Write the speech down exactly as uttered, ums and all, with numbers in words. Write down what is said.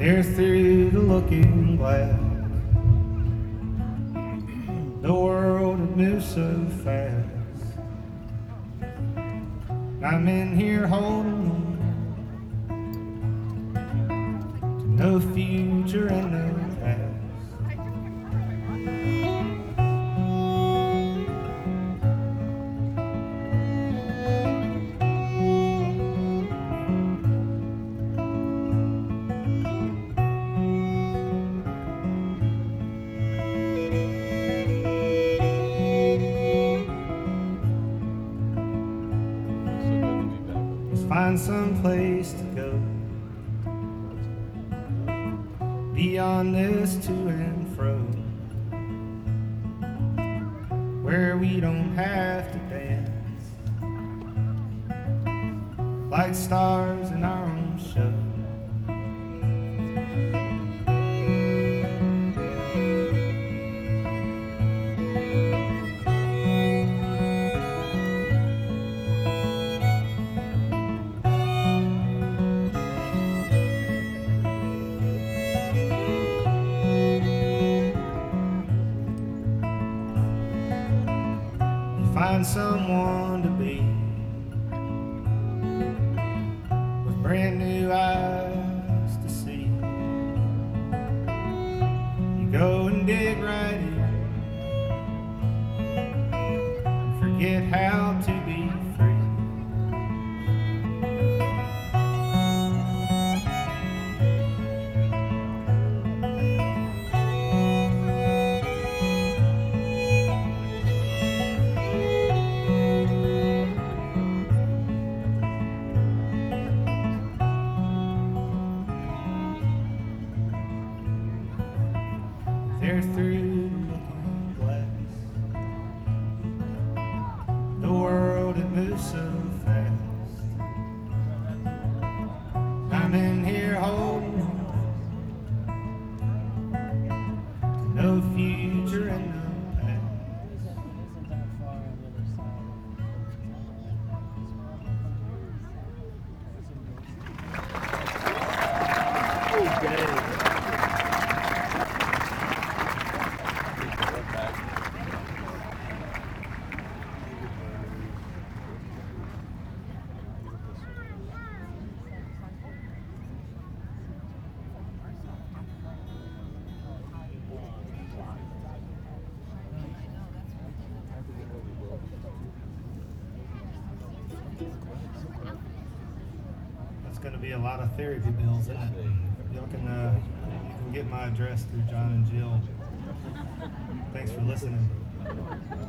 There through the looking glass, the world had moved so fast. I'm in here holding on to no future and no past. Find some place to go beyond this to and fro, where we don't have to dance like stars in our own show. Find someone to be with brand new eyes to see. You go and dig right in and forget how to be free. There through the looking glass, the world had moved so fast. I'm in here holding on, no future and no past. Okay. That's going to be a lot of therapy bills, isn't it? Y'all can, uh, you can get my address through John and Jill. Thanks for listening.